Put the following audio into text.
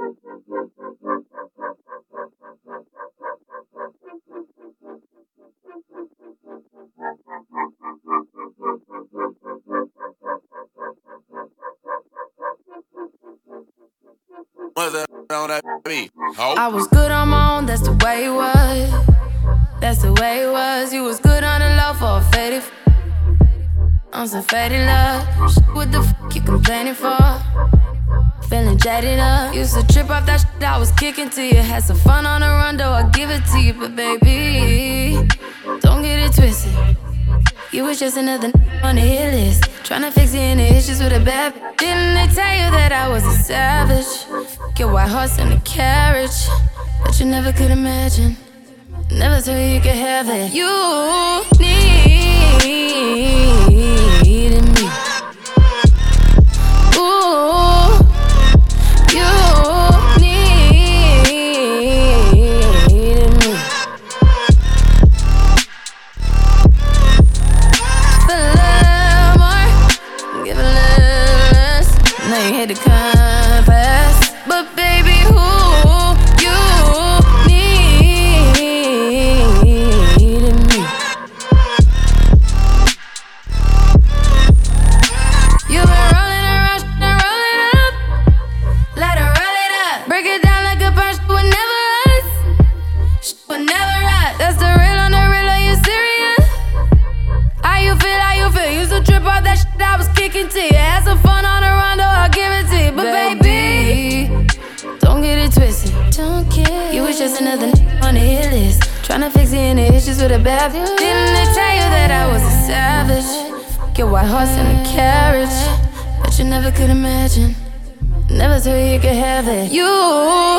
What's that on that beat? Oh. I was good on my own, that's the way it was. That's the way it was. You was good on the low for a faded. On some faded love. What the fuck you complaining for? Feeling jaded up. Used to trip off that shit I was kicking to you. Had some fun on the run, though I give it to you. But baby, don't get it twisted. You was just another on the hit list. Tryna fix any issues with a bad bitch. Didn't they tell you that I was a savage? Get white horse in a carriage. But you never could imagine. Never told you you could have it. You needed me. Ooh, you needed me. Feel a little more, give a little less. Now you hit the compass, but baby, who you needed me. You been rolling around, roll it up. Let her roll it up. Break it down like a punch, would never us. Would never us. That's the real on the real, are you serious? How you feel, how you feel? Used to trip off that shit I was kicking to you. Had some fun on the run, though I'll give it to you. But baby, don't get it twisted. Don't care. You was just another on the hit list. Tryna fix any issues with a bad bitch. Didn't they tell you that I was a savage? Get white horse in a carriage. But you never could imagine. Never told you you could have it. You